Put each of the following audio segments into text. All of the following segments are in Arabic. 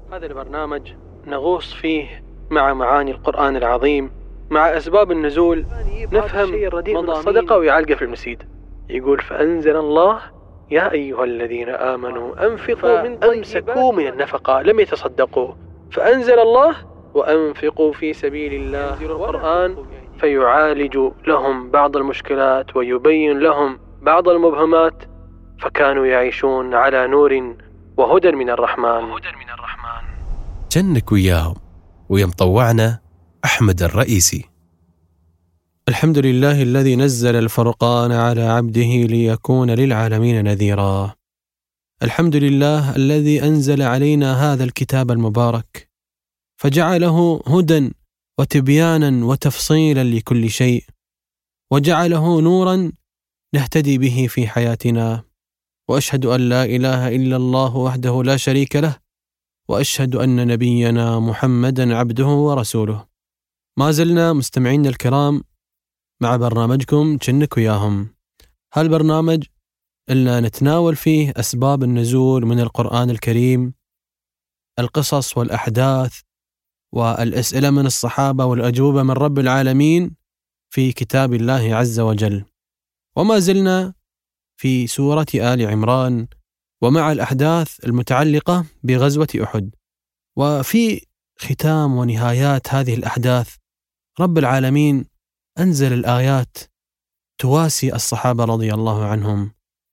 هذا البرنامج نغوص فيه مع معاني القرآن العظيم، مع أسباب النزول، نفهم مضى الصدقة ويعلق في المسيد. يقول: فأنزل الله يا أيها الذين آمنوا أنفقوا من أمسكوا من النفقة، لم يتصدقوا، فأنزل الله وأنفقوا في سبيل الله القرآن فيعالج لهم بعض المشكلات ويبين لهم بعض المبهمات، فكانوا يعيشون على نور وهدى من الرحمن. جنك وياهم ويمطوعنا أحمد الرئيسي. الحمد لله الذي نزل الفرقان على عبده ليكون للعالمين نذيرا. الحمد لله الذي أنزل علينا هذا الكتاب المبارك فجعله هدى وتبيانا وتفصيلا لكل شيء، وجعله نورا نهتدي به في حياتنا. وأشهد أن لا إله إلا الله وحده لا شريك له، وأشهد أن نبينا محمدا عبده ورسوله. ما زلنا مستمعين الكرام مع برنامجكم جنك وياهم، هالبرنامج اللي نتناول فيه أسباب النزول من القرآن الكريم، القصص والأحداث والأسئلة من الصحابة والأجوبة من رب العالمين في كتاب الله عز وجل. وما زلنا في سورة آل عمران ومع الأحداث المتعلقة بغزوة أحد. وفي ختام ونهايات هذه الأحداث رب العالمين أنزل الآيات تواسي الصحابة رضي الله عنهم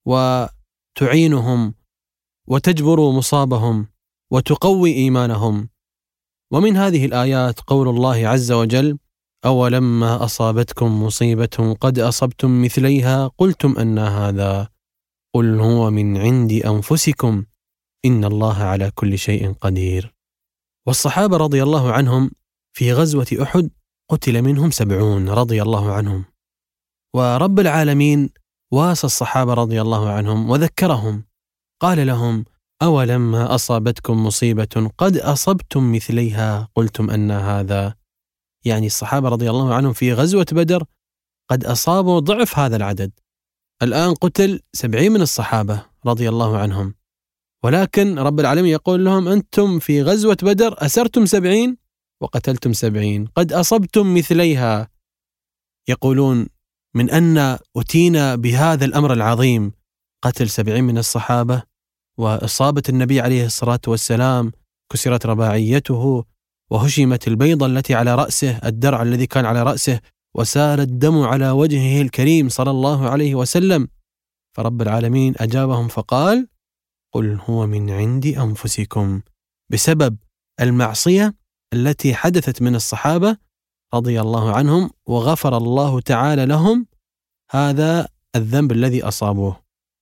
وتعينهم وتجبر مصابهم وتقوي إيمانهم. ومن هذه الآيات قول الله عز وجل: أولما أصابتكم مصيبة قد أصبتم مثليها قلتم أن هذا قل هو من عند أنفسكم إن الله على كل شيء قدير. والصحابة رضي الله عنهم في غزوة أحد قتل منهم 70 رضي الله عنهم، ورب العالمين واسى الصحابة رضي الله عنهم وذكرهم، قال لهم: أولما أصابتكم مصيبة قد أصبتم مثليها قلتم أن هذا، يعني الصحابة رضي الله عنهم في غزوة بدر قد أصابوا ضعف هذا العدد. الآن قتل 70 من الصحابة رضي الله عنهم، ولكن رب العالمين يقول لهم: أنتم في غزوة بدر أسرتم 70 وقتلتم 70، قد أصبتم مثليها. يقولون من أن أتينا بهذا الأمر العظيم، قتل 70 من الصحابة وإصابة النبي عليه الصلاة والسلام، كسرت رباعيته وهشمت البيضة التي على رأسه، الدرع الذي كان على رأسه، وسال الدم على وجهه الكريم صلى الله عليه وسلم. فرب العالمين أجابهم فقال: قل هو من عند أنفسكم، بسبب المعصية التي حدثت من الصحابة رضي الله عنهم، وغفر الله تعالى لهم هذا الذنب الذي أصابوه.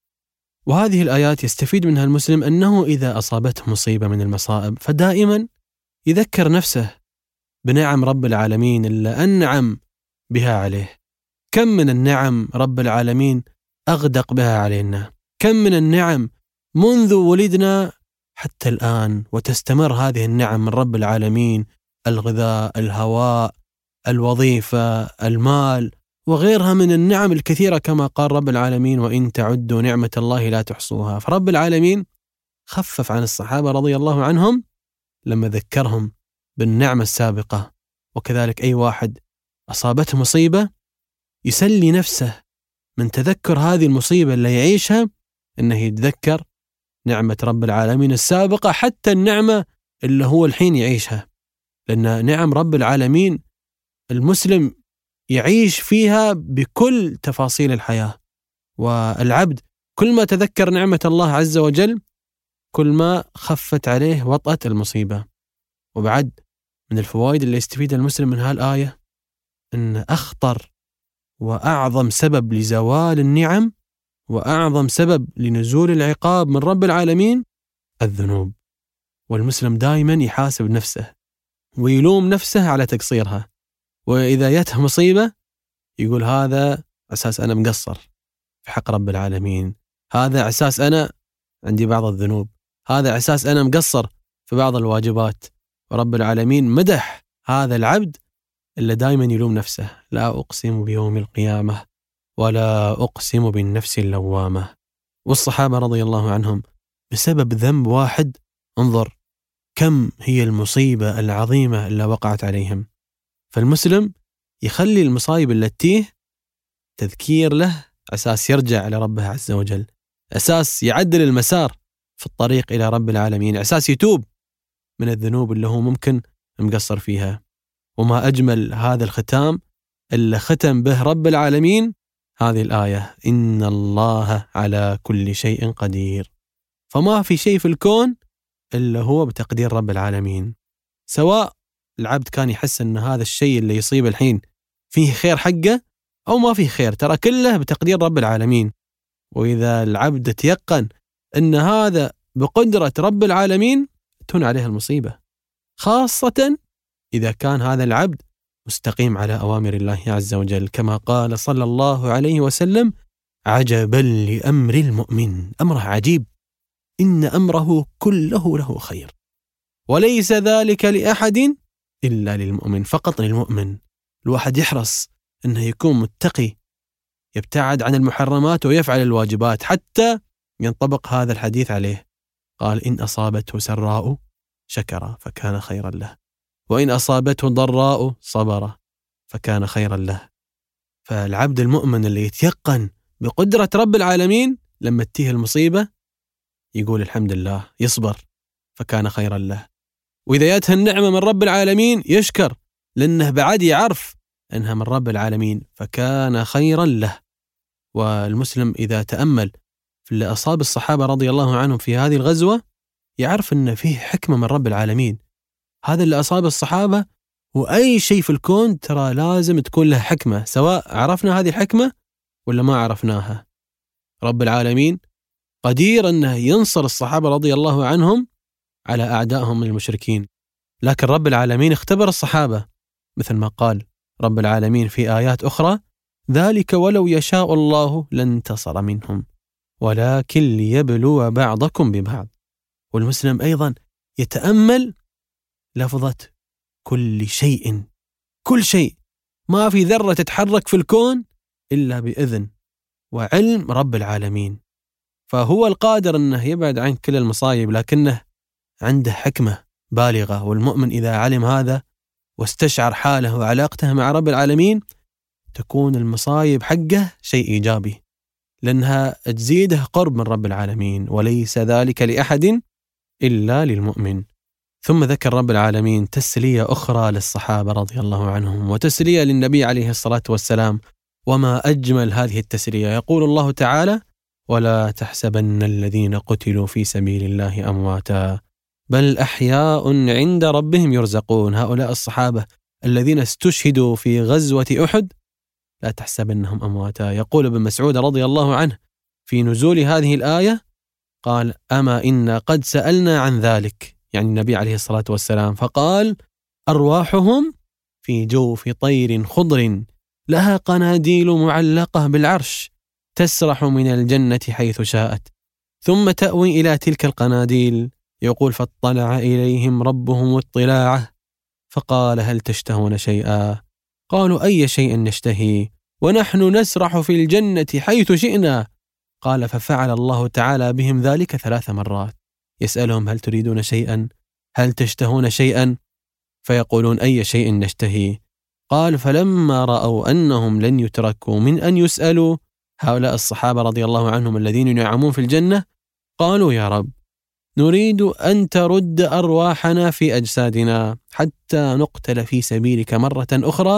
وهذه الآيات يستفيد منها المسلم أنه إذا أصابته مصيبة من المصائب فدائما يذكر نفسه بنعم رب العالمين اللي أنعم بها عليه. كم من النعم رب العالمين أغدق بها علينا، كم من النعم منذ ولدنا حتى الآن وتستمر هذه النعم من رب العالمين: الغذاء، الهواء، الوظيفة، المال، وغيرها من النعم الكثيرة، كما قال رب العالمين: وإن تعدوا نعمة الله لا تحصوها. فرب العالمين خفف عن الصحابة رضي الله عنهم لما ذكرهم بالنعمة السابقة. وكذلك أي واحد أصابته مصيبة يسلي نفسه من تذكر هذه المصيبة اللي يعيشها إنه يتذكر نعمة رب العالمين السابقة، حتى النعمة اللي هو الحين يعيشها، لأن نعم رب العالمين المسلم يعيش فيها بكل تفاصيل الحياة. والعبد كل ما تذكر نعمة الله عز وجل كل ما خفت عليه وطأة المصيبة. وبعد من الفوائد اللي يستفيد المسلم من هالآية أن أخطر وأعظم سبب لزوال النعم وأعظم سبب لنزول العقاب من رب العالمين الذنوب. والمسلم دائما يحاسب نفسه ويلوم نفسه على تقصيرها، وإذا يته مصيبة يقول: هذا أساس أنا مقصر في حق رب العالمين، هذا أساس أنا عندي بعض الذنوب، هذا أساس أنا مقصر في بعض الواجبات. ورب العالمين مدح هذا العبد اللي دائما يلوم نفسه: لا أقسم بيوم القيامة ولا أقسم بالنفس اللوامة. والصحابة رضي الله عنهم بسبب ذنب واحد، انظر، كم هي المصيبة العظيمة اللي وقعت عليهم. فالمسلم يخلي المصايب اللي تتيه تذكير له، أساس يرجع إلى ربه عز وجل، أساس يعدل المسار في الطريق إلى رب العالمين، أساس يتوب من الذنوب اللي هو ممكن مقصر فيها. وما أجمل هذا الختام اللي ختم به رب العالمين هذه الآية: إن الله على كل شيء قدير. فما في شيء في الكون إلا هو بتقدير رب العالمين، سواء العبد كان يحس أن هذا الشيء اللي يصيب الحين فيه خير حقه أو ما فيه خير، ترى كله بتقدير رب العالمين. وإذا العبد تيقن أن هذا بقدرة رب العالمين تهون عليه المصيبة، خاصة إذا كان هذا العبد مستقيم على أوامر الله عز وجل، كما قال صلى الله عليه وسلم: عجبا لأمر المؤمن، أمره عجيب، إن أمره كله له خير، وليس ذلك لأحد إلا للمؤمن. فقط للمؤمن. الواحد يحرص أنه يكون متقي، يبتعد عن المحرمات ويفعل الواجبات، حتى ينطبق هذا الحديث عليه. قال: إن أصابته سراء شكر فكان خيرا له، وإن أصابته ضراء صبر فكان خيرا له. فالعبد المؤمن اللي يتيقن بقدرة رب العالمين لما تتيه المصيبة يقول الحمد لله، يصبر فكان خيرا له. وإذا جاءته النعمة من رب العالمين يشكر، لأنه بعد يعرف أنها من رب العالمين فكان خيرا له. والمسلم إذا تأمل في اللي أصاب الصحابة رضي الله عنهم في هذه الغزوة يعرف أن فيه حكمة من رب العالمين. هذا اللي أصاب الصحابة، وأي شيء في الكون ترى لازم تكون له حكمة، سواء عرفنا هذه الحكمة ولا ما عرفناها. رب العالمين قدير أنه ينصر الصحابة رضي الله عنهم على أعدائهم من المشركين، لكن رب العالمين اختبر الصحابة، مثل ما قال رب العالمين في آيات أخرى: ذلك ولو يشاء الله لانتصر منهم ولكن ليبلو بعضكم ببعض. والمسلم أيضا يتأمل لفظة كل شيء، كل شيء، ما في ذرة تتحرك في الكون إلا بإذن وعلم رب العالمين. فهو القادر أنه يبعد عن كل المصايب، لكنه عنده حكمة بالغة. والمؤمن إذا علم هذا واستشعر حاله وعلاقته مع رب العالمين تكون المصايب حقه شيء إيجابي، لأنها تزيده قرب من رب العالمين، وليس ذلك لأحد إلا للمؤمن. ثم ذكر رب العالمين تسلية أخرى للصحابة رضي الله عنهم، وتسلية للنبي عليه الصلاة والسلام. وما أجمل هذه التسلية. يقول الله تعالى: ولا تحسبن الذين قتلوا في سبيل الله أمواتا بل أحياء عند ربهم يرزقون. هؤلاء الصحابة الذين استشهدوا في غزوة أحد لا تحسبنهم أمواتا. يقول ابن مسعود رضي الله عنه في نزول هذه الآية قال: أما إنا قد سألنا عن ذلك، يعني النبي عليه الصلاة والسلام، فقال: أرواحهم في جوف طير خضر لها قناديل معلقة بالعرش تسرح من الجنة حيث شاءت ثم تأوي إلى تلك القناديل. يقول: فاطلع إليهم ربهم اطلاعه فقال: هل تشتهون شيئا؟ قالوا: أي شيء نشتهي ونحن نسرح في الجنة حيث شئنا. قال: ففعل الله تعالى بهم ذلك 3 مرات، يسألهم: هل تريدون شيئا؟ هل تشتهون شيئا؟ فيقولون: أي شيء نشتهي. قال: فلما رأوا أنهم لن يتركوا من أن يسألوا، هؤلاء الصحابة رضي الله عنهم الذين ينعمون في الجنة، قالوا: يا رب، نريد أن ترد أرواحنا في أجسادنا حتى نقتل في سبيلك مرة أخرى.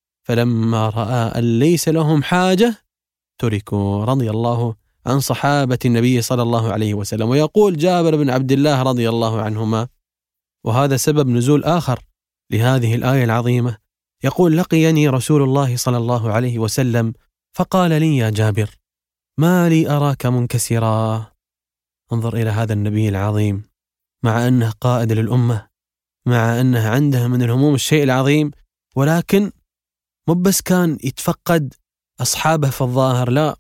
فلما رأى أن ليس لهم حاجة تركوا، رضي الله عن صحابة النبي صلى الله عليه وسلم. ويقول جابر بن عبد الله رضي الله عنهما، وهذا سبب نزول آخر لهذه الآية العظيمة، يقول: لقيني رسول الله صلى الله عليه وسلم فقال لي: يا جابر، ما لي أراك منكسرا. انظر إلى هذا النبي العظيم، مع أنه قائد للأمة، مع أنه عنده من الهموم الشيء العظيم، ولكن مو بس كان يتفقد أصحابه في الظاهر، لا،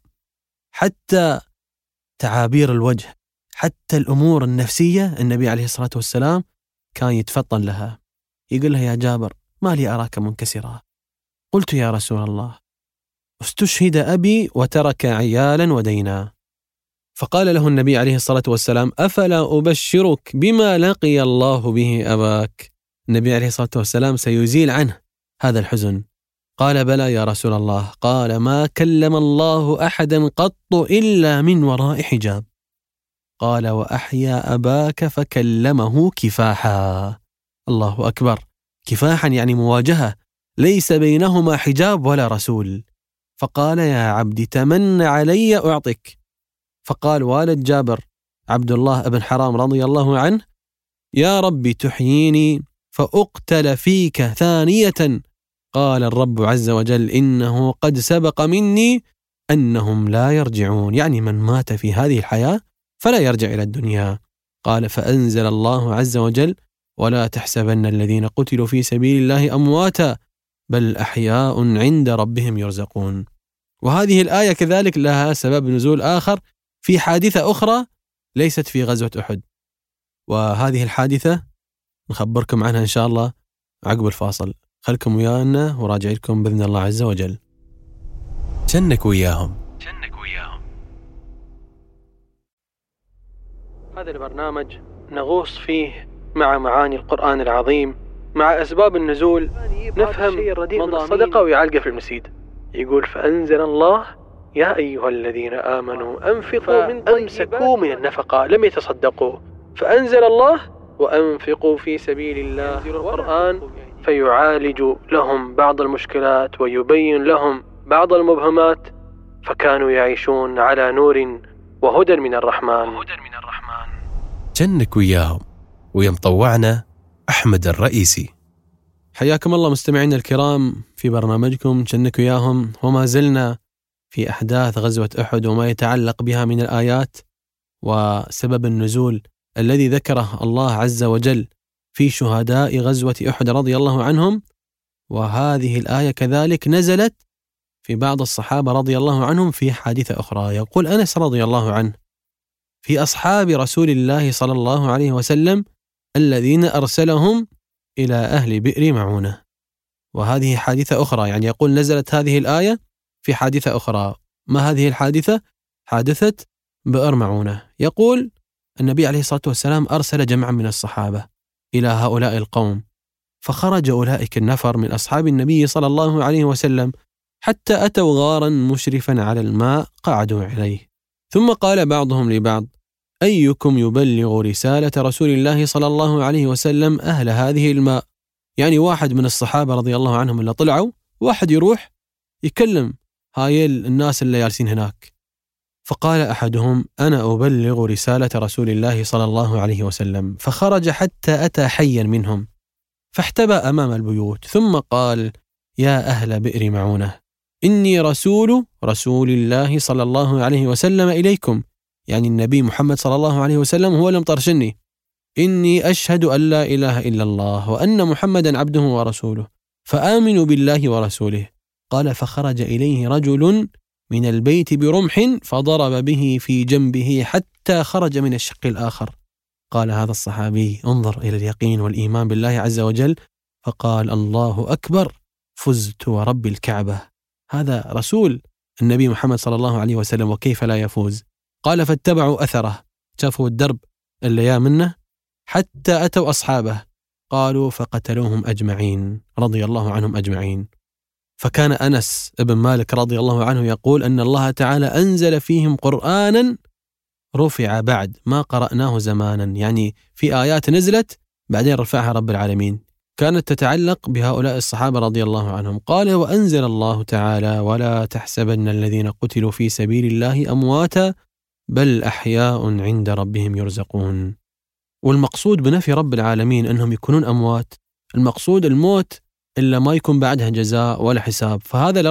حتى تعابير الوجه، حتى الأمور النفسية النبي عليه الصلاة والسلام كان يتفطن لها. يقول له: يا جابر، ما لي أراك منكسرا. قلت: يا رسول الله، استشهد أبي وترك عيالا ودينا. فقال له النبي عليه الصلاة والسلام: أفلا أبشرك بما لقي الله به أباك؟ النبي عليه الصلاة والسلام سيزيل عنه هذا الحزن. قال: بلى يا رسول الله. قال: ما كلم الله أحدا قط إلا من وراء حجاب. قال: وأحيا أباك فكلمه كفاحا. الله أكبر. كفاحا يعني مواجهة، ليس بينهما حجاب ولا رسول. فقال: يا عبد تمن علي أعطك. فقال والد جابر عبد الله بن حرام رضي الله عنه: يا رب تحييني فأقتل فيك ثانية. قال الرب عز وجل: إنه قد سبق مني أنهم لا يرجعون، يعني من مات في هذه الحياة فلا يرجع إلى الدنيا. قال: فأنزل الله عز وجل: ولا تحسبن الذين قتلوا في سبيل الله أمواتا بل أحياء عند ربهم يرزقون. وهذه الآية كذلك لها سبب نزول آخر في حادثة أخرى ليست في غزوة أحد، وهذه الحادثة نخبركم عنها إن شاء الله عقب الفاصل. خلكم ويانا وراجع لكم بإذن الله عز وجل. جنك وياهم. هذا البرنامج نغوص فيه مع معاني القرآن العظيم، مع أسباب النزول، نفهم مضى الصدقة ويعلقه في المسيد. يقول: فأنزل الله يا أيها الذين آمنوا أنفقوا من أمسكوا من النفقة لم يتصدقوا، فأنزل الله وأنفقوا في سبيل الله. القرآن فيعالج لهم بعض المشكلات ويبين لهم بعض المبهمات، فكانوا يعيشون على نور وهدى من الرحمن. جنك وياهم. ويمطوعنا أحمد الرئيسي. حياكم الله مستمعينا الكرام في برنامجكم جنك وياهم، وما زلنا في أحداث غزوة أحد وما يتعلق بها من الآيات وسبب النزول الذي ذكره الله عز وجل في شهداء غزوة أحد رضي الله عنهم. وهذه الآية كذلك نزلت في بعض الصحابة رضي الله عنهم في حادثة أخرى. يقول أنس رضي الله عنه: في أصحاب رسول الله صلى الله عليه وسلم الذين أرسلهم إلى أهل بئر معونة. وهذه حادثة أخرى، يعني يقول نزلت هذه الآية في حادثة أخرى. ما هذه الحادثة؟ حادثة بئر معونة. يقول النبي عليه الصلاة والسلام أرسل جمعا من الصحابة إلى هؤلاء القوم، فخرج أولئك النفر من أصحاب النبي صلى الله عليه وسلم حتى أتوا غارا مشرفا على الماء قعدوا عليه، ثم قال بعضهم لبعض: أيكم يبلغ رسالة رسول الله صلى الله عليه وسلم أهل هذه الماء؟ يعني واحد من الصحابة رضي الله عنهم اللي طلعوا، واحد يروح يكلم هاي الناس اللي جالسين هناك. فقال أحدهم: أنا أبلغ رسالة رسول الله صلى الله عليه وسلم. فخرج حتى أتى حيا منهم فاحتبى أمام البيوت، ثم قال: يا أهل بئر معونة، إني رسول الله صلى الله عليه وسلم إليكم، يعني النبي محمد صلى الله عليه وسلم هو اللي مطرشني. إني أشهد أن لا إله إلا الله وأن محمدا عبده ورسوله، فآمنوا بالله ورسوله. قال: فخرج إليه رجل من البيت برمح فضرب به في جنبه حتى خرج من الشق الآخر. قال هذا الصحابي: انظر إلى اليقين والإيمان بالله عز وجل. فقال: الله أكبر، فزت ورب الكعبة. هذا رسول النبي محمد صلى الله عليه وسلم، وكيف لا يفوز؟ قال: فاتبعوا أثره، شافوا الدرب اللي جاء منه حتى أتوا أصحابه، قالوا فقتلوهم أجمعين رضي الله عنهم أجمعين. فكان أنس بن مالك رضي الله عنه يقول أن الله تعالى أنزل فيهم قرآنا رفع بعد ما قرأناه زمانا، يعني في آيات نزلت بعدين رفعها رب العالمين كانت تتعلق بهؤلاء الصحابة رضي الله عنهم. قال: وأنزل الله تعالى: ولا تحسبن الذين قتلوا في سبيل الله أمواتا بل أحياء عند ربهم يرزقون. والمقصود بنفي رب العالمين أنهم يكونون أموات، المقصود الموت إلا ما يكون بعدها جزاء ولا حساب، فهذا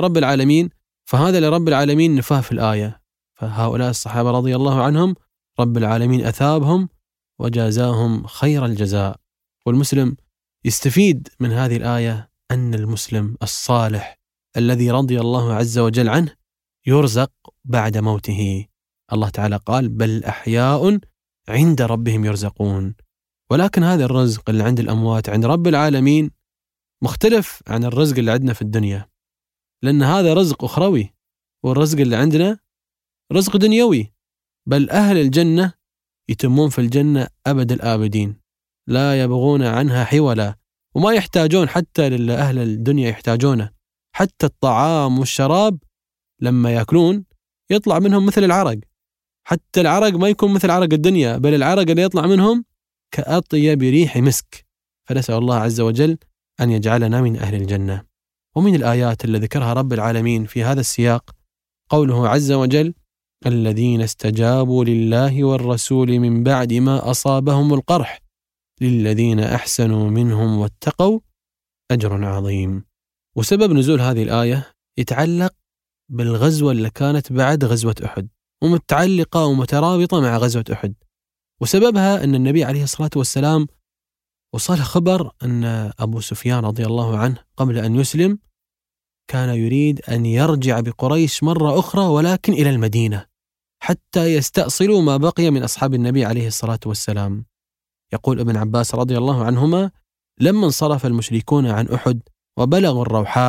لرب العالمين نفاه في الآية. فهؤلاء الصحابة رضي الله عنهم رب العالمين أثابهم وجازاهم خير الجزاء. والمسلم يستفيد من هذه الآية أن المسلم الصالح الذي رضي الله عز وجل عنه يرزق بعد موته. الله تعالى قال: بل أحياء عند ربهم يرزقون. ولكن هذا الرزق اللي عند الأموات عند رب العالمين مختلف عن الرزق اللي عندنا في الدنيا، لأن هذا رزق أخروي، والرزق اللي عندنا رزق دنيوي. بل أهل الجنة يتمون في الجنة أبد الآبدين، لا يبغون عنها حولا، وما يحتاجون حتى لأهل الدنيا يحتاجونه. حتى الطعام والشراب لما يأكلون يطلع منهم مثل العرق، حتى العرق ما يكون مثل عرق الدنيا، بل العرق اللي يطلع منهم كأطيب ريح مسك. فنسأل الله عز وجل أن يجعلنا من أهل الجنة. ومن الآيات اللي ذكرها رب العالمين في هذا السياق قوله عز وجل: الذين استجابوا لله والرسول من بعد ما أصابهم القرح للذين أحسنوا منهم واتقوا أجر عظيم. وسبب نزول هذه الآية يتعلق بالغزوة اللي كانت بعد غزوة أحد، ومتعلقة ومترابطة مع غزوة أحد. وسببها أن النبي عليه الصلاة والسلام وصل خبر أن أبو سفيان رضي الله عنه قبل أن يسلم كان يريد أن يرجع بقريش مرة أخرى، ولكن إلى المدينة حتى يستأصلوا ما بقي من أصحاب النبي عليه الصلاة والسلام. يقول ابن عباس رضي الله عنهما: لما انصرف المشركون عن أحد وبلغوا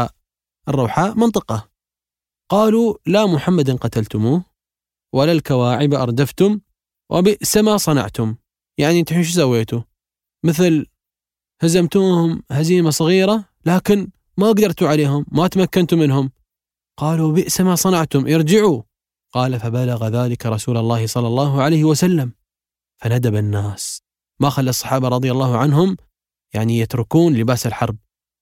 الروحاء منطقة، قالوا: لا محمد قتلتموه ولا الكواعب أردفتم وبئس ما صنعتم. يعني انتم شو سويتوا؟ مثل هزمتوهم هزيمة صغيرة لكن ما قدرتوا عليهم، ما تمكنتوا منهم. قالوا: بئس ما صنعتم، ارجعوا. قال: فبلغ ذلك رسول الله صلى الله عليه وسلم فندب الناس، ما خلى الصحابة رضي الله عنهم يعني يتركون لباس الحرب،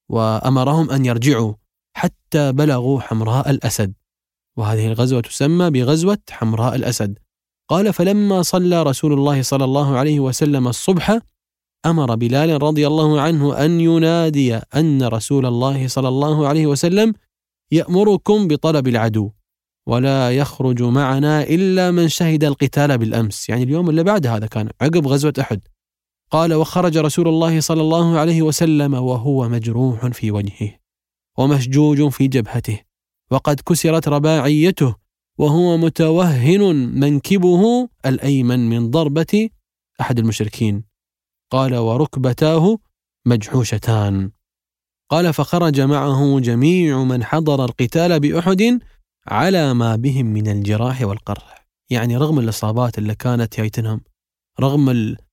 وأمرهم أن يرجعوا حتى بلغوا حمراء الأسد، وهذه الغزوة تسمى بغزوة حمراء الأسد. قال: فلما صلى رسول الله صلى الله عليه وسلم الصبح أمر بلال رضي الله عنه أن ينادي أن رسول الله صلى الله عليه وسلم يأمركم بطلب العدو ولا يخرج معنا إلا من شهد القتال بالأمس، يعني اليوم اللي بعد هذا كان عقب غزوة أحد. قال: وخرج رسول الله صلى الله عليه وسلم وهو مجروح في وجهه ومشجوج في جبهته وقد كسرت رباعيته وهو متوهن منكبه الأيمن من ضربة أحد المشركين. قال: وركبتاه مجحوشتان. قال: فخرج معه جميع من حضر القتال بأحد على ما بهم من الجراح والقرح، يعني رغم الإصابات اللي كانت يأتينهم، رغم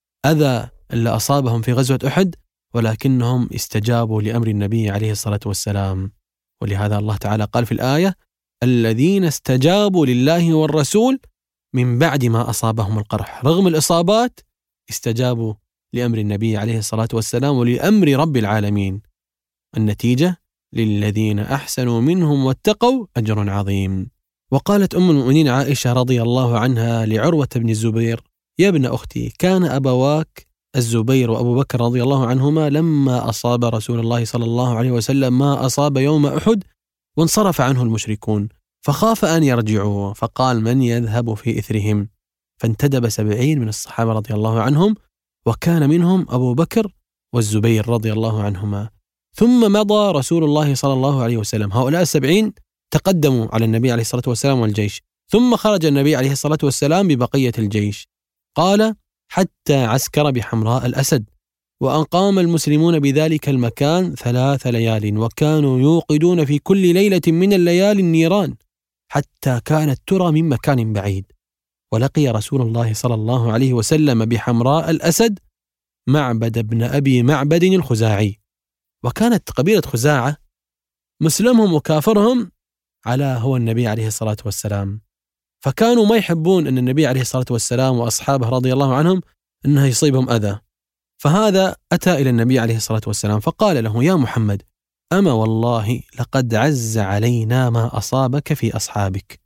الأذى اللي أصابهم في غزوة أحد، ولكنهم استجابوا لأمر النبي عليه الصلاة والسلام. ولهذا الله تعالى قال في الآية: الذين استجابوا لله والرسول من بعد ما أصابهم القرح، رغم الإصابات استجابوا لأمر النبي عليه الصلاة والسلام ولأمر رب العالمين. النتيجة: للذين أحسنوا منهم واتقوا أجر عظيم. وقالت أم المؤمنين عائشة رضي الله عنها لعروة بن الزبير: يا ابن أختي، كان أبواك الزبير وأبو بكر رضي الله عنهما لما أصاب رسول الله صلى الله عليه وسلم ما أصاب يوم أحد وانصرف عنه المشركون، فخاف أن يرجعوا، فقال: من يذهب في إثرهم؟ فانتدب 70 من الصحابة رضي الله عنهم، وكان منهم أبو بكر والزبير رضي الله عنهما. ثم مضى رسول الله صلى الله عليه وسلم، هؤلاء 70 تقدموا على النبي عليه الصلاة والسلام والجيش، ثم خرج النبي عليه الصلاة والسلام ببقية الجيش. قال: حتى عسكر بحمراء الأسد، وأقام المسلمون بذلك المكان 3 ليال، وكانوا يوقدون في كل ليلة من الليالي النيران حتى كانت ترى من مكان بعيد. ولقي رسول الله صلى الله عليه وسلم بحمراء الأسد معبد بن أبي معبد الخزاعي، وكانت قبيلة خزاعة مسلمهم وكافرهم على هو النبي عليه الصلاة والسلام، فكانوا ما يحبون أن النبي عليه الصلاة والسلام وأصحابه رضي الله عنهم أنه يصيبهم أذى. فهذا أتى إلى النبي عليه الصلاة والسلام فقال له: يا محمد، أما والله لقد عز علينا ما أصابك في أصحابك،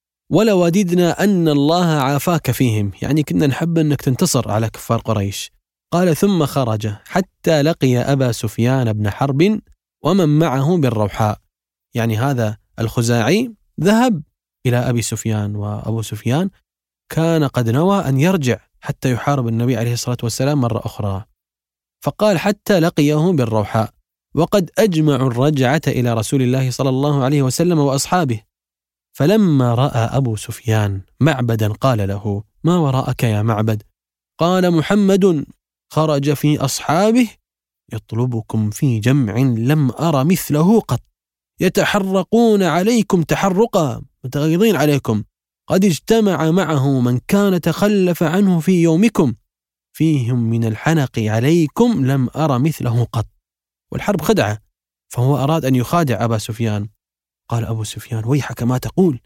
ولوددنا أن الله عافاك فيهم، يعني كنا نحب أنك تنتصر على كفار قريش. قال: ثم خرج حتى لقي أبا سفيان بن حرب ومن معه بالروحاء، يعني هذا الخزاعي ذهب إلى أبي سفيان، وأبو سفيان كان قد نوى أن يرجع حتى يحارب النبي عليه الصلاة والسلام مرة أخرى. فقال: حتى لقيه بالروحاء، وقد أجمعوا الرجعة إلى رسول الله صلى الله عليه وسلم وأصحابه. فلما رأى أبو سفيان معبدا قال له: ما وراءك يا معبد؟ قال: محمد خرج في أصحابه يطلبكم في جمع لم أرى مثله قط، يتحرقون عليكم تحرقا، متغيظين عليكم، قد اجتمع معه من كان تخلف عنه في يومكم فيهم من الحنق عليكم لم أرى مثله قط. والحرب خدعة، فهو أراد أن يخادع أبا سفيان. قال أبو سفيان: ويحك ما تقول؟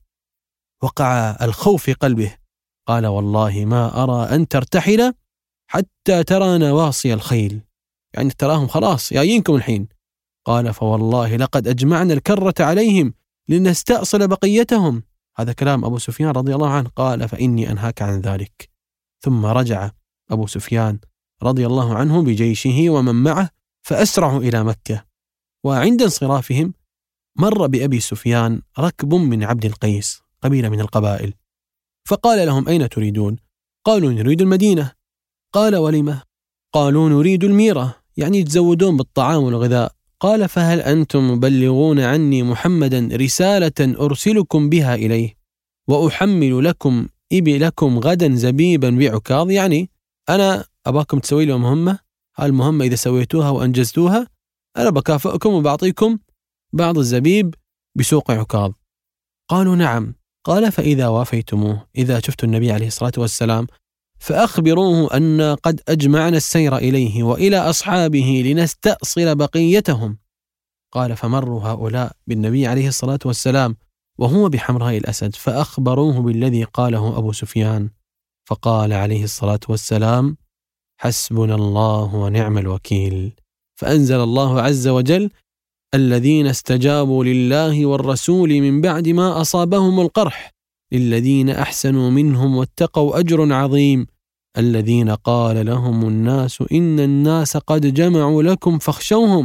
وقع الخوف في قلبه. قال: والله ما أرى أن ترتحل حتى ترى نواصي الخيل، يعني تراهم خلاص جايينكم الحين. قال: فوالله لقد أجمعنا الكرة عليهم لنستأصل بقيتهم. هذا كلام أبو سفيان رضي الله عنه. قال: فإني أنهاك عن ذلك. ثم رجع أبو سفيان رضي الله عنه بجيشه ومن معه فأسرعوا إلى مكة. وعند انصرافهم مر بأبي سفيان ركب من عبد القيس، قبيلة من القبائل، فقال لهم: أين تريدون؟ قالوا: نريد المدينة. قال: ولم؟ قالوا: نريد الميرة، يعني يتزودون بالطعام والغذاء. قال: فهل أنتم مبلغون عني محمدا رسالة أرسلكم بها إليه وأحمل لكم إبلكم غدا زبيبا بعكاظ؟ يعني أنا أباكم تسوي له مهمة، هالمهمة إذا سويتوها وأنجزتوها أنا بكافئكم وبعطيكم بعض الزبيب بسوق عكاظ. قالوا: نعم. قال: فإذا وافيتموه، إذا شفتوا النبي عليه الصلاة والسلام فأخبروه أن قد أجمعنا السير إليه وإلى أصحابه لنستأصل بقيتهم. قال: فمروا هؤلاء بالنبي عليه الصلاة والسلام وهو بحمراء الأسد، فأخبروه بالذي قاله أبو سفيان، فقال عليه الصلاة والسلام: حسبنا الله ونعم الوكيل. فأنزل الله عز وجل: الذين استجابوا لله والرسول من بعد ما أصابهم القرح للذين أحسنوا منهم واتقوا أجر عظيم الذين قال لهم الناس إن الناس قد جمعوا لكم فاخشوهم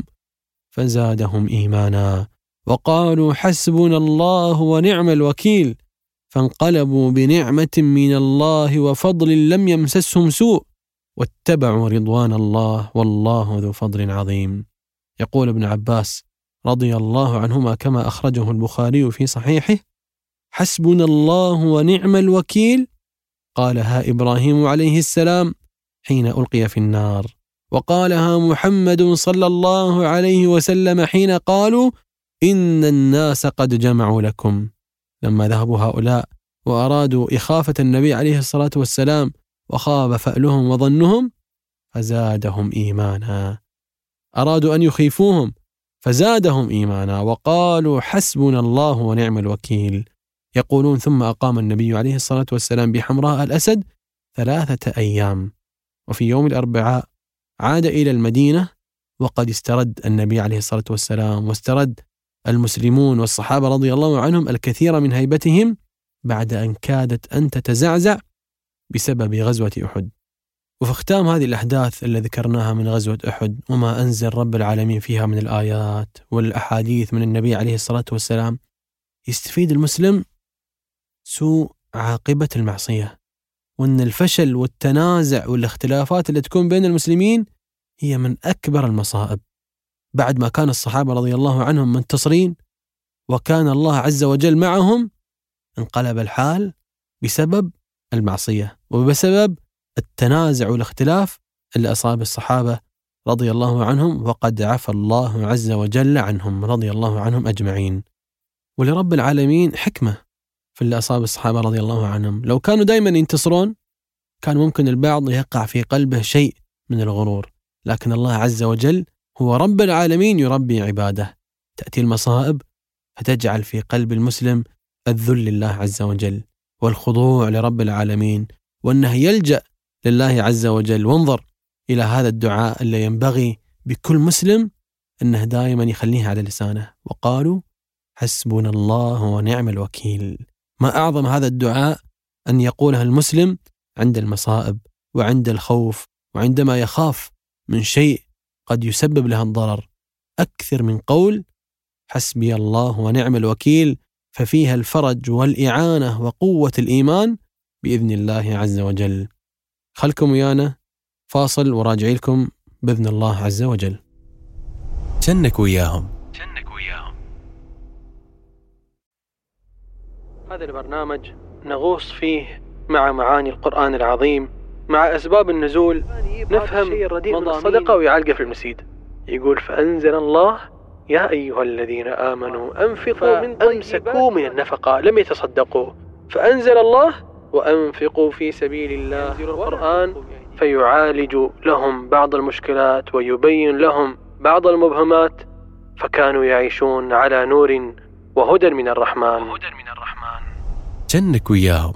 فزادهم إيمانا وقالوا حسبنا الله ونعم الوكيل فانقلبوا بنعمة من الله وفضل لم يمسسهم سوء واتبعوا رضوان الله والله ذو فضل عظيم. يقول ابن عباس رضي الله عنهما كما أخرجه البخاري في صحيحه: حسبنا الله ونعم الوكيل قالها إبراهيم عليه السلام حين ألقي في النار، وقالها محمد صلى الله عليه وسلم حين قالوا إن الناس قد جمعوا لكم، لما ذهبوا هؤلاء وأرادوا إخافة النبي عليه الصلاة والسلام وخاب فألهم وظنهم فزادهم إيمانا، أرادوا أن يخيفوهم فزادهم إيمانا وقالوا حسبنا الله ونعم الوكيل. يقولون: ثم أقام النبي عليه الصلاة والسلام بحمراء الأسد 3 أيام، وفي يوم الأربعاء عاد إلى المدينة وقد استرد النبي عليه الصلاة والسلام واسترد المسلمون والصحابة رضي الله عنهم الكثير من هيبتهم بعد أن كادت أن تتزعزع بسبب غزوة أحد. وفي ختام هذه الأحداث اللي ذكرناها من غزوة أحد وما أنزل رب العالمين فيها من الآيات والأحاديث من النبي عليه الصلاة والسلام، يستفيد المسلم سوء عاقبة المعصية، وأن الفشل والتنازع والاختلافات اللي تكون بين المسلمين هي من أكبر المصائب. بعد ما كان الصحابة رضي الله عنهم منتصرين وكان الله عز وجل معهم، انقلب الحال بسبب المعصية وبسبب التنازع والاختلاف اللي أصاب الصحابة رضي الله عنهم، وقد عفى الله عز وجل عنهم رضي الله عنهم أجمعين. ولرب العالمين حكمة في اللي أصاب الصحابة رضي الله عنهم. لو كانوا دائما ينتصرون كان ممكن البعض يقع في قلبه شيء من الغرور، لكن الله عز وجل هو رب العالمين يربي عباده. تأتي المصائب فتجعل في قلب المسلم الذل لله عز وجل والخضوع لرب العالمين، وأنه يلجأ لله عز وجل. وانظر إلى هذا الدعاء اللي ينبغي بكل مسلم أنه دائما يخليه على لسانه: وقالوا حسبنا الله ونعم الوكيل. ما أعظم هذا الدعاء أن يقوله المسلم عند المصائب وعند الخوف وعندما يخاف من شيء قد يسبب له الضرر، أكثر من قول حسبي الله ونعم الوكيل، ففيها الفرج والإعانة وقوة الإيمان بإذن الله عز وجل. خلكم ويانا فاصل وراجعي لكم بإذن الله عز وجل. جنك وياهم. هذا البرنامج نغوص فيه مع معاني القرآن العظيم، مع أسباب النزول، نفهم مضى الصدقة ويعلقه في المسيد. يقول: فأنزل الله يا أيها الذين آمنوا أنفقوا من أمسكوا من النفقة، لم يتصدقوا فأنزل الله وأنفقوا في سبيل الله القرآن فيعالج لهم بعض المشكلات ويبين لهم بعض المبهمات، فكانوا يعيشون على نور وهدى من الرحمن. جنك وياهم،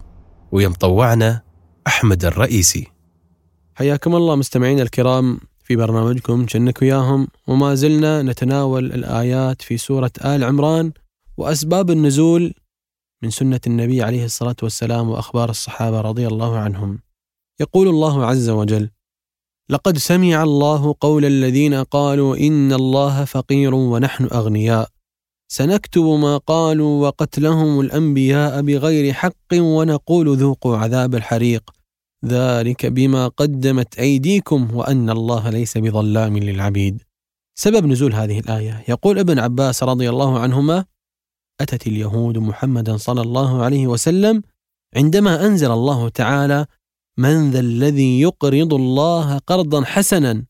ويمطوعنا أحمد الرئيسي. حياكم الله مستمعين الكرام في برنامجكم جنك وياهم، وما زلنا نتناول الآيات في سورة آل عمران وأسباب النزول من سنة النبي عليه الصلاة والسلام وأخبار الصحابة رضي الله عنهم. يقول الله عز وجل: لقد سمع الله قول الذين قالوا إن الله فقير ونحن أغنياء سنكتب ما قالوا وقتلهم الأنبياء بغير حق ونقول ذوقوا عذاب الحريق ذلك بما قدمت أيديكم وأن الله ليس بظلام للعبيد. سبب نزول هذه الآية، يقول ابن عباس رضي الله عنهما: أتت اليهود محمدا صلى الله عليه وسلم عندما أنزل الله تعالى: من ذا الذي يقرض الله قرضا حسنا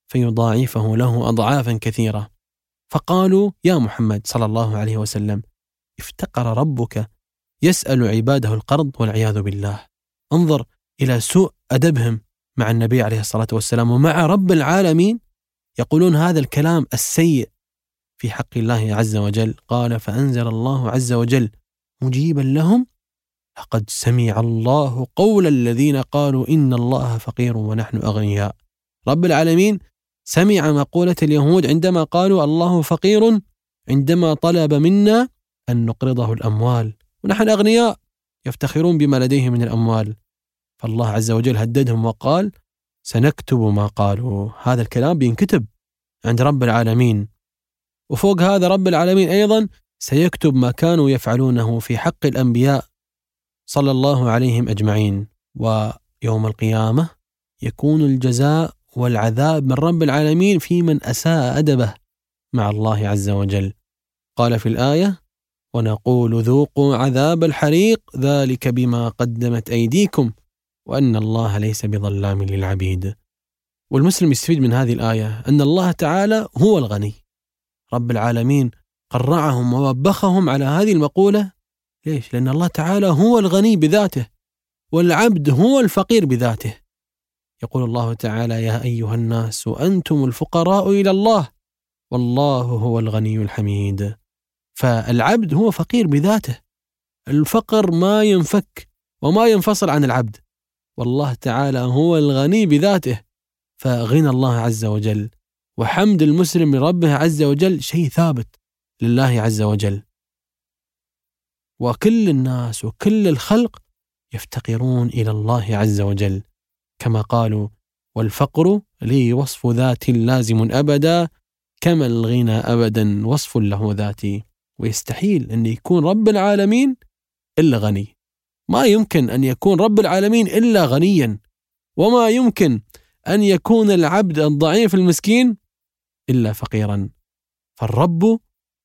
فيضاعفه له أضعافا كثيرة، فقالوا: يا محمد صلى الله عليه وسلم، افتقر ربك يسأل عباده القرض والعياذ بالله. انظر إلى سوء أدبهم مع النبي عليه الصلاة والسلام ومع رب العالمين، يقولون هذا الكلام السيء في حق الله عز وجل. قال: فأنزل الله عز وجل مجيبا لهم: لقد سمع الله قول الذين قالوا إن الله فقير ونحن أغنياء. رب العالمين سمع مقولة اليهود عندما قالوا الله فقير، عندما طلب منا أن نقرضه الأموال ونحن أغنياء يفتخرون بما لديه من الأموال. فالله عز وجل هددهم وقال: سنكتب ما قالوا. هذا الكلام بينكتب عند رب العالمين، وفوق هذا رب العالمين أيضا سيكتب ما كانوا يفعلونه في حق الأنبياء صلى الله عليهم أجمعين. ويوم القيامة يكون الجزاء والعذاب من رب العالمين في من أساء أدبه مع الله عز وجل. قال في الآية: ونقول ذوقوا عذاب الحريق ذلك بما قدمت أيديكم وأن الله ليس بظلام للعبيد. والمسلم يستفيد من هذه الآية أن الله تعالى هو الغني. رب العالمين قرعهم ووبخهم على هذه المقولة. ليش؟ لأن الله تعالى هو الغني بذاته والعبد هو الفقير بذاته. يقول الله تعالى: يا أيها الناس أنتم الفقراء إلى الله والله هو الغني الحميد. فالعبد هو فقير بذاته، الفقر ما ينفك وما ينفصل عن العبد، والله تعالى هو الغني بذاته. فغنى الله عز وجل وحمد المسلم لربه عز وجل شيء ثابت لله عز وجل. وكل الناس وكل الخلق يفتقرون إلى الله عز وجل، كما قالوا: والفقر لي وصف ذات لازم أبدا كما الغنى أبدا وصف له ذاتي. ويستحيل أن يكون رب العالمين إلا غني، ما يمكن أن يكون رب العالمين إلا غنيا، وما يمكن أن يكون العبد الضعيف المسكين إلا فقيرا. فالرب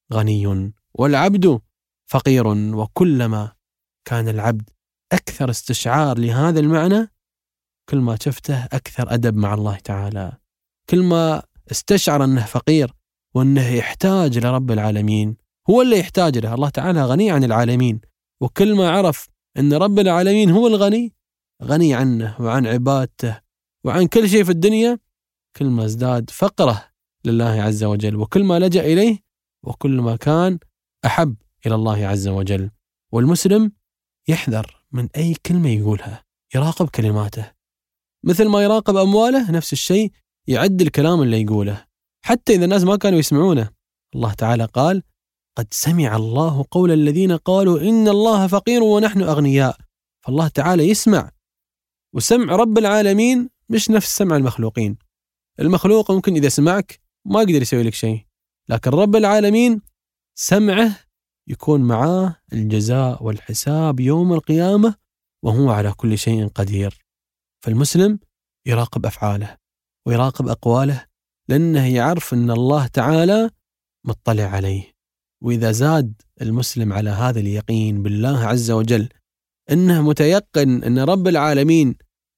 غني والعبد فقير. وكلما كان العبد أكثر استشعار لهذا المعنى كل ما شفته أكثر أدب مع الله تعالى، كل ما استشعر أنه فقير وأنه يحتاج لرب العالمين، هو اللي يحتاج له. الله تعالى غني عن العالمين، وكل ما عرف أن رب العالمين هو الغني، غني عنه وعن عبادته وعن كل شيء في الدنيا، كل ما ازداد فقره لله عز وجل، وكل ما لجأ إليه وكل ما كان أحب إلى الله عز وجل. والمسلم يحذر من أي كلمة يقولها، يراقب كلماته مثل ما يراقب أمواله، نفس الشيء يعد الكلام اللي يقوله حتى إذا الناس ما كانوا يسمعونه. الله تعالى قال: قد سمع الله قول الذين قالوا إن الله فقير ونحن أغنياء. فالله تعالى يسمع، وسمع رب العالمين مش نفس سمع المخلوقين. المخلوق ممكن إذا سمعك ما يقدر يسوي لك شيء، لكن رب العالمين سمعه يكون معاه الجزاء والحساب يوم القيامة وهو على كل شيء قدير. فالمسلم يراقب أفعاله ويراقب أقواله، لأنه يعرف أن الله تعالى مطلع عليه. وإذا زاد المسلم على هذا اليقين بالله عز وجل، أنه متيقن أن رب العالمين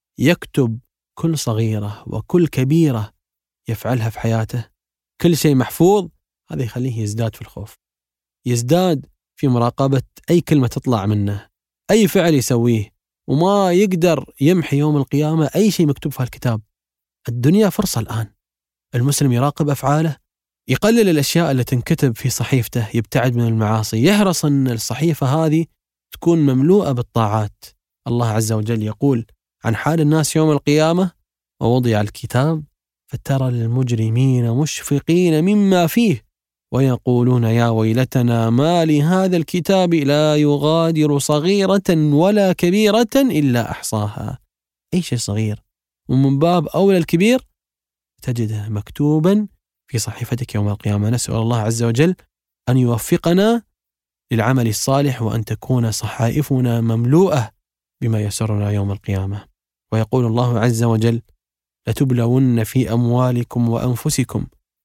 يكتب كل صغيرة وكل كبيرة يفعلها في حياته، كل شيء محفوظ، هذا يخليه يزداد في الخوف، يزداد في مراقبة أي كلمة تطلع منه، أي فعل يسويه، وما يقدر يمحي يوم القيامة أي شيء مكتوب في الكتاب. الدنيا فرصة الآن، المسلم يراقب أفعاله، يقلل الأشياء اللي تنكتب في صحيفته، يبتعد من المعاصي، يحرص أن الصحيفة هذه تكون مملوءة بالطاعات. الله عز وجل يقول عن حال الناس يوم القيامة: ووضع الكتاب فترى المجرمين مشفقين مما فيه ويقولون يا ويلتنا ما لهذا الكتاب لا يغادر صغيرة ولا كبيرة إلا أحصاها. أي شيء صغير ومن باب أولى الكبير تجده مكتوبا في صحيفتك يوم القيامة. نسأل الله عز وجل أن يوفقنا للعمل الصالح، وأن تكون صحائفنا مملوءة بما يسرنا يوم القيامة. ويقول الله عز وجل: لتبلون في أموالكم وأنفسكم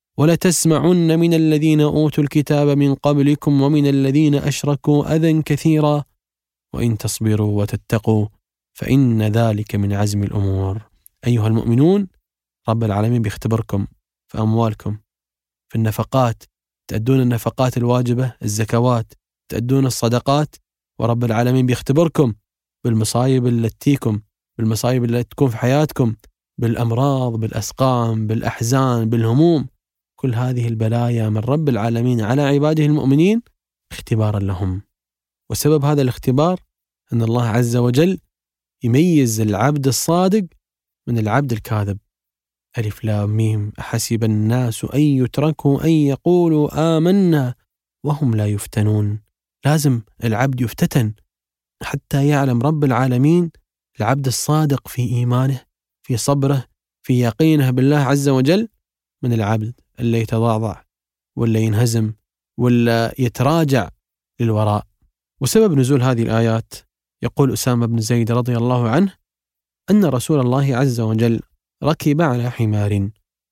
ولتسمعن من الذين أوتوا الكتاب من قبلكم ومن الذين أشركوا أذى كثيرا وإن تصبروا وتتقوا فإن ذلك من عزم الأمور. أيها المؤمنون، رب العالمين بيختبركم في أموالكم، في النفقات، تأدون النفقات الواجبة، الزكوات، تأدون الصدقات، ورب العالمين بيختبركم بالمصايب اللي تأتيكم، بالمصايب اللي تكون في حياتكم، بالأمراض، بالأسقام، بالأحزان، بالهموم. كل هذه البلايا من رب العالمين على عباده المؤمنين اختبارا لهم. وسبب هذا الاختبار أن الله عز وجل يميز العبد الصادق من العبد الكاذب. ألف لام ميم: أحسب الناس أن يتركوا أن يقولوا آمنا وهم لا يفتنون. لازم العبد يفتتن حتى يعلم رب العالمين العبد الصادق في إيمانه، في صبره، في يقينه بالله عز وجل، من العبد اللي يتضاضع ولا ينهزم ولا يتراجع للوراء. وسبب نزول هذه الآيات، يقول أسامة بن زيد رضي الله عنه أن رسول الله عز وجل ركب على حمار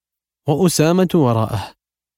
وأسامة وراءه،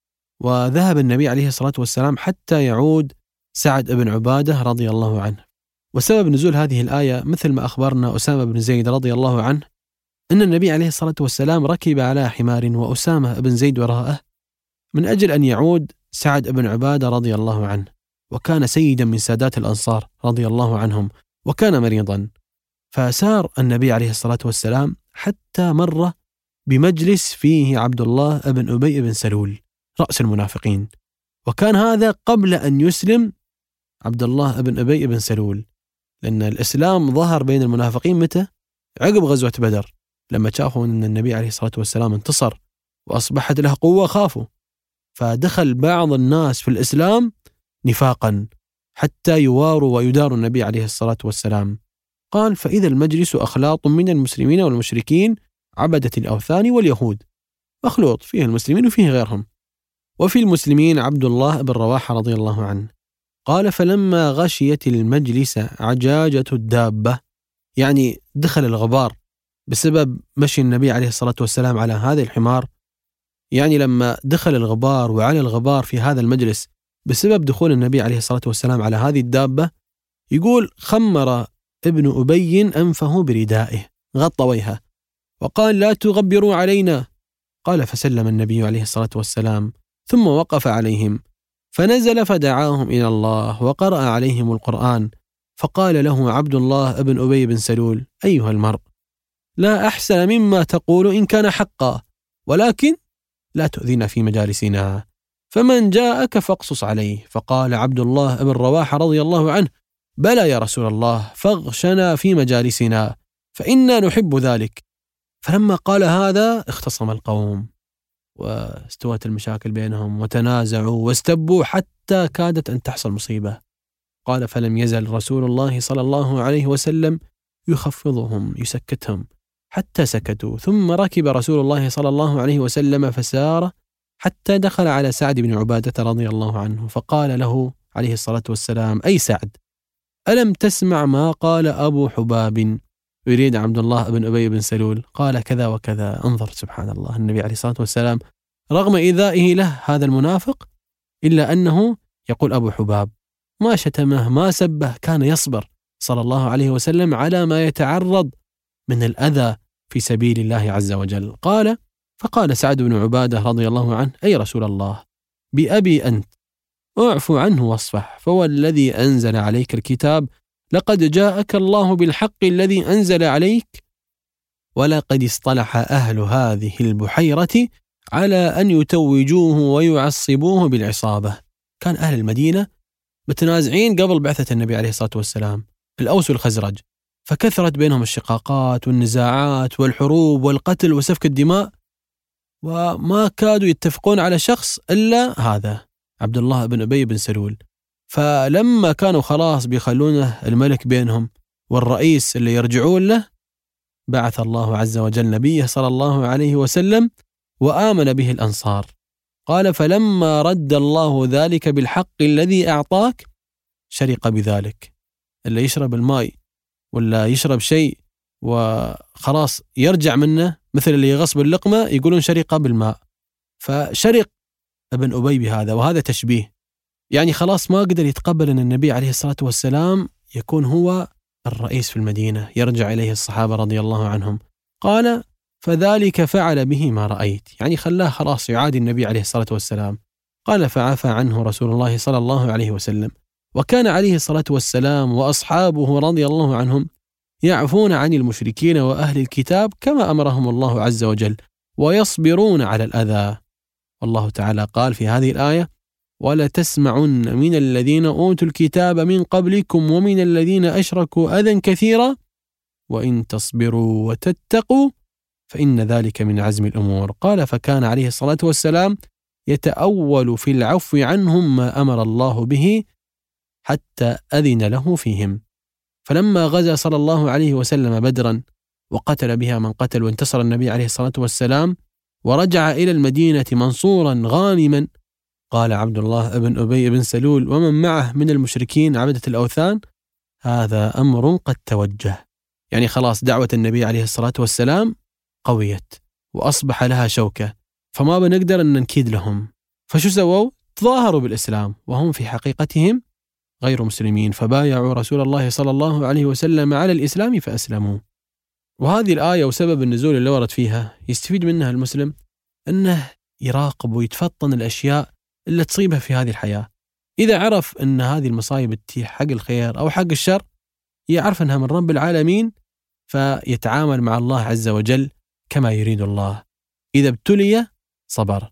وذهب النبي عليه الصلاة والسلام حتى يعود سعد بن عبادة رضي الله عنه. وسبب نزول هذه الآية مثل ما أخبرنا أسامة بن زيد رضي الله عنه أن النبي عليه الصلاة والسلام ركب على حمار وأسامة بن زيد وراءه من أجل أن يعود سعد بن عبادة رضي الله عنه، وكان سيدا من سادات الأنصار رضي الله عنهم، وكان مريضا. فسار النبي عليه الصلاة والسلام حتى مر بمجلس فيه عبد الله بن أبي بن سلول رأس المنافقين، وكان هذا قبل أن يسلم عبد الله بن أبي بن سلول، لأن الإسلام ظهر بين المنافقين متى؟ عقب غزوة بدر، لما شافوا أن النبي عليه الصلاة والسلام انتصر وأصبحت له قوة خافوا، فدخل بعض الناس في الإسلام نفاقا حتى يواروا ويداروا النبي عليه الصلاة والسلام. قال: فإذا المجلس أخلاط من المسلمين والمشركين عبدة الأوثان واليهود، مخلوط فيه المسلمين وفيه غيرهم، وفي المسلمين عبد الله بن رواحة رضي الله عنه. قال: فلما غشيت المجلس عجاجة الدابة، يعني دخل الغبار بسبب مشي النبي عليه الصلاة والسلام على هذا الحمار، يعني لما دخل الغبار وعلى الغبار في هذا المجلس بسبب دخول النبي عليه الصلاة والسلام على هذه الدابة، يقول: خمر ابن أبي أنفه بردائه، غطى وجهه وقال: لا تغبروا علينا. قال: فسلم النبي عليه الصلاة والسلام ثم وقف عليهم فنزل فدعاهم إلى الله وقرأ عليهم القرآن، فقال له عبد الله بن أبي بن سلول: أيها المرء، لا أحسن مما تقول إن كان حقا، ولكن لا تؤذينا في مجالسنا، فمن جاءك فاقصص عليه. فقال عبد الله بن رواحة رضي الله عنه: بلى يا رسول الله، فاغشنا في مجالسنا فإنا نحب ذلك. فلما قال هذا اختصم القوم واستوت المشاكل بينهم وتنازعوا واستبوا حتى كادت أن تحصل مصيبة. قال: فلم يزل رسول الله صلى الله عليه وسلم يخفضهم يسكتهم حتى سكتوا، ثم ركب رسول الله صلى الله عليه وسلم فسار حتى دخل على سعد بن عبادة رضي الله عنه، فقال له عليه الصلاة والسلام: أي سعد، ألم تسمع ما قال أبو حباب؟ يريد عبد الله بن أبي بن سلول. قال: كذا وكذا. انظر سبحان الله، النبي عليه الصلاة والسلام رغم إيذائه له هذا المنافق إلا أنه يقول أبو حباب، ما شتمه ما سبه، كان يصبر صلى الله عليه وسلم على ما يتعرض من الأذى في سبيل الله عز وجل. فقال سعد بن عبادة رضي الله عنه: أي رسول الله، بأبي أنت، اعفو عنه واصفح، فوالذي أنزل عليك الكتاب لقد جاءك الله بالحق الذي أنزل عليك ولقد اصطلح أهل هذه البحيرة على أن يتوجوه ويعصبوه بالعصابة. كان أهل المدينة متنازعين قبل بعثة النبي عليه الصلاة والسلام، الأوس والخزرج، فكثرت بينهم الشقاقات والنزاعات والحروب والقتل وسفك الدماء، وما كادوا يتفقون على شخص إلا هذا عبد الله بن أبي بن سلول. فلما كانوا خلاص بيخلونه الملك بينهم والرئيس اللي يرجعون له، بعث الله عز وجل نبيه صلى الله عليه وسلم وآمن به الأنصار. قال: فلما رد الله ذلك بالحق الذي أعطاك شرق بذلك. اللي يشرب الماء ولا يشرب شيء وخلاص يرجع منه، مثل اللي يغصب اللقمة، يقولون شرق بالماء. فشرق ابن أبي بهذا، وهذا تشبيه، يعني خلاص ما قدر يتقبل أن النبي عليه الصلاة والسلام يكون هو الرئيس في المدينة، يرجع إليه الصحابة رضي الله عنهم. قال: فذلك فعل به ما رأيت، يعني خلاه خلاص يعادي النبي عليه الصلاة والسلام. قال: فعفى عنه رسول الله صلى الله عليه وسلم. وكان عليه الصلاة والسلام وأصحابه رضي الله عنهم يعفون عن المشركين وأهل الكتاب كما أمرهم الله عز وجل، ويصبرون على الأذى. والله تعالى قال في هذه الآية: ولا تسمعن من الذين أوتوا الكتاب من قبلكم ومن الذين أشركوا أذى كثيرا وإن تصبروا وتتقوا فإن ذلك من عزم الأمور. قال: فكان عليه الصلاة والسلام يتأول في العفو عنهم ما أمر الله به حتى أذن له فيهم. فلما غزا صلى الله عليه وسلم بدرا وقتل بها من قتل وانتصر النبي عليه الصلاة والسلام ورجع إلى المدينة منصورا غانما، قال عبد الله بن أبي بن سلول ومن معه من المشركين عبدة الأوثان: هذا أمر قد توجه. يعني خلاص دعوة النبي عليه الصلاة والسلام قويت وأصبح لها شوكة، فما بنقدر أن نكيد لهم. فشو سووا؟ تظاهروا بالإسلام وهم في حقيقتهم غير مسلمين، فبايعوا رسول الله صلى الله عليه وسلم على الإسلام فأسلموا. وهذه الآية وسبب النزول اللي ورد فيها يستفيد منها المسلم أنه يراقب ويتفطن الأشياء اللي تصيبها في هذه الحياة. إذا عرف أن هذه المصايب تتيح حق الخير أو حق الشر، يعرف أنها من رب العالمين، فيتعامل مع الله عز وجل كما يريد الله. إذا ابتلي صبر،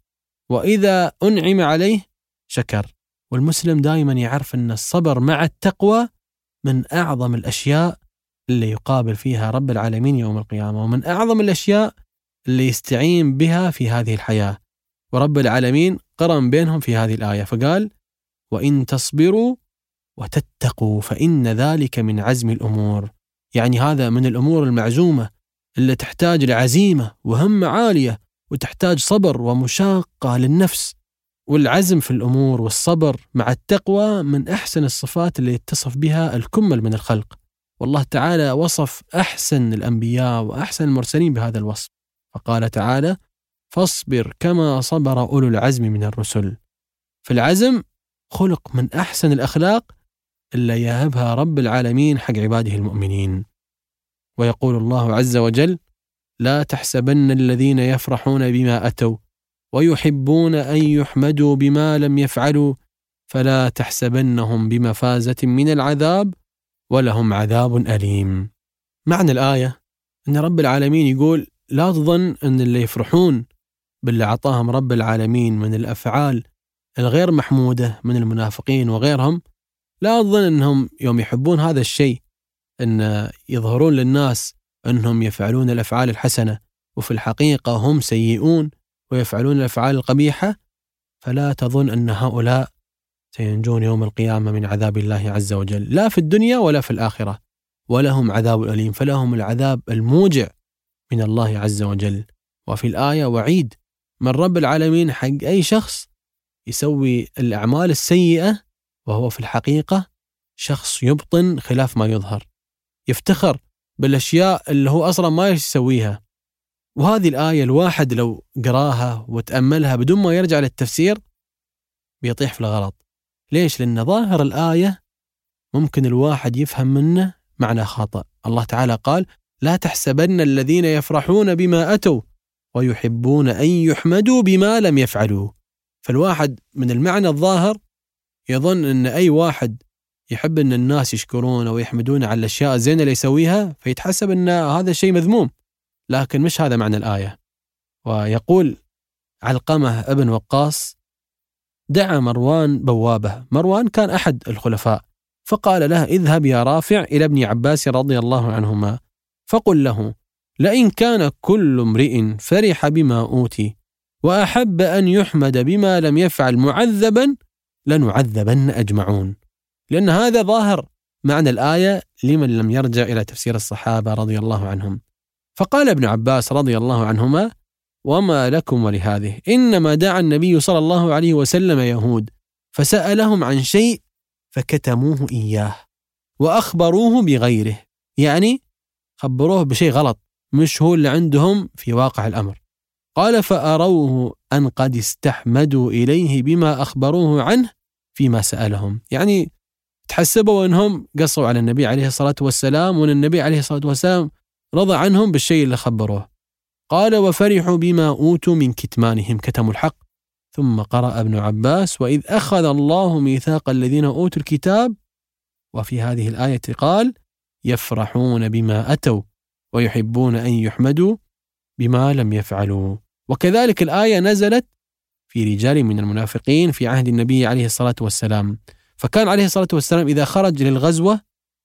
وإذا أنعم عليه شكر. والمسلم دائما يعرف أن الصبر مع التقوى من أعظم الأشياء اللي يقابل فيها رب العالمين يوم القيامة، ومن أعظم الأشياء اللي يستعين بها في هذه الحياة. ورب العالمين قرن بينهم في هذه الآية فقال: وإن تصبروا وتتقوا فإن ذلك من عزم الأمور. يعني هذا من الأمور المعزومة اللي تحتاج لعزيمة وهمة عالية، وتحتاج صبر ومشاقة للنفس. والعزم في الأمور والصبر مع التقوى من أحسن الصفات اللي يتصف بها الكمل من الخلق. والله تعالى وصف أحسن الأنبياء وأحسن المرسلين بهذا الوصف، فقال تعالى: فاصبر كما صبر أولو العزم من الرسل. فالعزم خلق من أحسن الأخلاق اللي يهبها رب العالمين حق عباده المؤمنين. ويقول الله عز وجل: لا تحسبن الذين يفرحون بما أتوا ويحبون أن يحمدوا بما لم يفعلوا فلا تحسبنهم بمفازة من العذاب ولهم عذاب أليم. معنى الآية أن رب العالمين يقول: لا تظن أن اللي يفرحون باللي عطاهم رب العالمين من الأفعال الغير محمودة من المنافقين وغيرهم، لا تظن أنهم يوم يحبون هذا الشيء أن يظهرون للناس أنهم يفعلون الأفعال الحسنة وفي الحقيقة هم سيئون ويفعلون الأفعال القبيحة، فلا تظن أن هؤلاء سينجون يوم القيامة من عذاب الله عز وجل، لا في الدنيا ولا في الآخرة، ولهم عذاب أليم. فلهم العذاب الموجع من الله عز وجل. وفي الآية وعيد من رب العالمين حق أي شخص يسوي الأعمال السيئة وهو في الحقيقة شخص يبطن خلاف ما يظهر، يفتخر بالأشياء اللي هو أصلا ما يسويها. وهذه الآية الواحد لو قراها وتأملها بدون ما يرجع للتفسير بيطيح في الغلط. ليش؟ لأن ظاهر الآية ممكن الواحد يفهم منه معنى خاطئ. الله تعالى قال: لا تحسبن الذين يفرحون بما أتوا ويحبون أن يحمدوا بما لم يفعلوا. فالواحد من المعنى الظاهر يظن أن أي واحد يحب أن الناس يشكرونه ويحمدونه على الأشياء الزينة اللي يسويها، فيتحسب أن هذا الشيء مذموم، لكن مش هذا معنى الآية. ويقول علقمة ابن وقاص: دعا مروان بوابه. مروان كان أحد الخلفاء، فقال له: اذهب يا رافع إلى ابن عباس رضي الله عنهما فقل له: لئن كان كل امرئ فرح بما أوتي وأحب أن يحمد بما لم يفعل معذبا لنعذبن أجمعون. لأن هذا ظاهر معنى الآية لمن لم يرجع إلى تفسير الصحابة رضي الله عنهم. فقال ابن عباس رضي الله عنهما: وما لكم ولهذه؟ إنما دعا النبي صلى الله عليه وسلم يهود فسألهم عن شيء فكتموه إياه وأخبروه بغيره، يعني خبروه بشيء غلط مش هو اللي عندهم في واقع الأمر. قال: فأروه أن قد استحمدوا إليه بما أخبروه عنه فيما سألهم، يعني تحسبوا أنهم قصوا على النبي عليه الصلاة والسلام، وأن النبي عليه الصلاة والسلام رضى عنهم بالشيء اللي خبروه. قال: وفرحوا بما أوتوا من كتمانهم، كتموا الحق. ثم قرأ ابن عباس: وإذ أخذ الله ميثاق الذين أوتوا الكتاب، وفي هذه الآية قال: يفرحون بما أتوا ويحبون أن يحمدوا بما لم يفعلوا. وكذلك الآية نزلت في رجال من المنافقين في عهد النبي عليه الصلاة والسلام، فكان عليه الصلاة والسلام إذا خرج للغزوة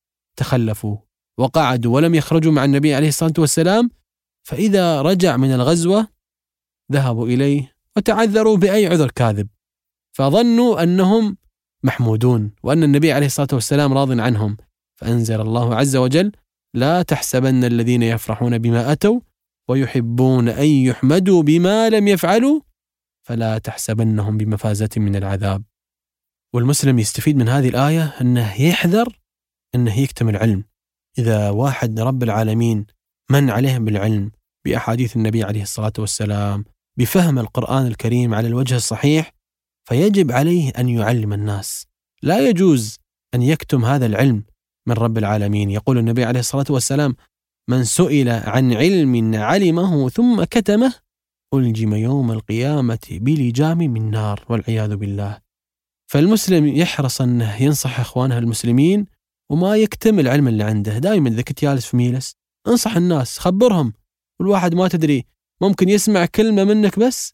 تخلفوا وقعدوا ولم يخرجوا مع النبي عليه الصلاة والسلام، فإذا رجع من الغزوة ذهبوا إليه وتعذروا بأي عذر كاذب، فظنوا أنهم محمودون وأن النبي عليه الصلاة والسلام راض عنهم، فأنزل الله عز وجل: لا تحسبن الذين يفرحون بما أتوا ويحبون أن يحمدوا بما لم يفعلوا فلا تحسبنهم بمفازة من العذاب. والمسلم يستفيد من هذه الآية أنه يحذر أنه يكتم العلم. إذا واحد رب العالمين من عليه بالعلم بأحاديث النبي عليه الصلاة والسلام، بفهم القرآن الكريم على الوجه الصحيح، فيجب عليه أن يعلم الناس. لا يجوز أن يكتم هذا العلم من رب العالمين. يقول النبي عليه الصلاة والسلام: من سئل عن علم علمه ثم كتمه ألجم يوم القيامة بلجام من نار، والعياذ بالله. فالمسلم يحرص أنه ينصح إخوانه المسلمين وما يكتم العلم اللي عنده. دائما إذا كنت جالس في ميلس انصح الناس، خبرهم. والواحد ما تدري ممكن يسمع كلمة منك بس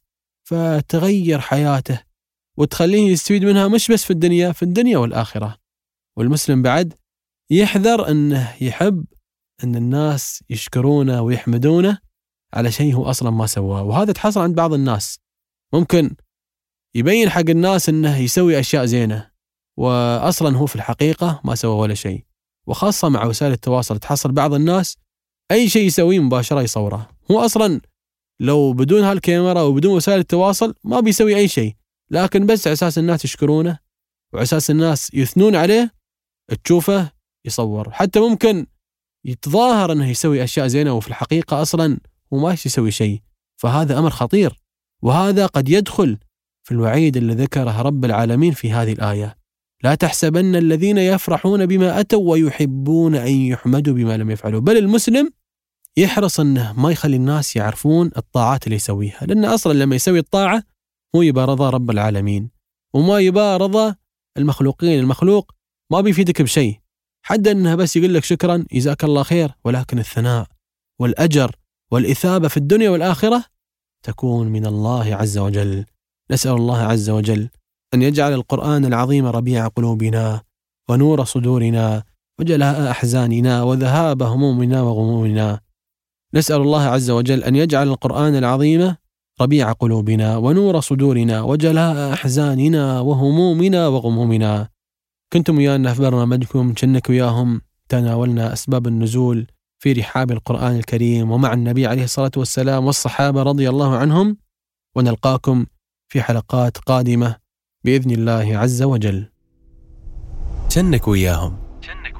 فتغير حياته وتخليه يستفيد منها، مش بس في الدنيا والآخرة. والمسلم بعد يحذر أنه يحب أن الناس يشكرونه ويحمدونه على شيء هو أصلا ما سواه. وهذا تحصل عند بعض الناس، ممكن يبين حق الناس أنه يسوي أشياء زينة وأصلا هو في الحقيقة ما سوى ولا شيء. وخاصة مع وسائل التواصل تحصل بعض الناس أي شيء يسويه مباشرة يصوره، هو أصلا لو بدون هالكاميرا وبدون وسائل التواصل ما بيسوي أي شيء، لكن بس على أساس الناس يشكرونه وعلى أساس الناس يثنون عليه تشوفه يصور. حتى ممكن يتظاهر أنه يسوي أشياء زينة وفي الحقيقة أصلا هو ما يسوي شيء. فهذا أمر خطير، وهذا قد يدخل في الوعيد اللي ذكره رب العالمين في هذه الآية: لا تحسبن الذين يفرحون بما أتوا ويحبون أن يحمدوا بما لم يفعلوا. بل المسلم يحرص أنه ما يخلي الناس يعرفون الطاعات اللي يسويها، لأن أصلا لما يسوي الطاعة هو يبقى رضا رب العالمين وما يبقى رضا المخلوقين. المخلوق ما بيفيدك بشيء، حد أنه بس يقول لك شكرا جزاك الله خير، ولكن الثناء والأجر والإثابة في الدنيا والآخرة تكون من الله عز وجل. نسأل الله عز وجل أن يجعل القرآن العظيم ربيع قلوبنا ونور صدورنا وجلاء أحزاننا وذهاب همومنا وغمومنا. نسأل الله عز وجل أن يجعل القرآن العظيم ربيع قلوبنا ونور صدورنا وجلاء أحزاننا وهمومنا وغمومنا. كنتم ويانا في برنامجكم كنك وياهم تناولنا أسباب النزول في رحاب القرآن الكريم ومع النبي عليه الصلاة والسلام والصحابة رضي الله عنهم، ونلقاكم في حلقات قادمة بإذن الله عز وجل. كنك وياهم.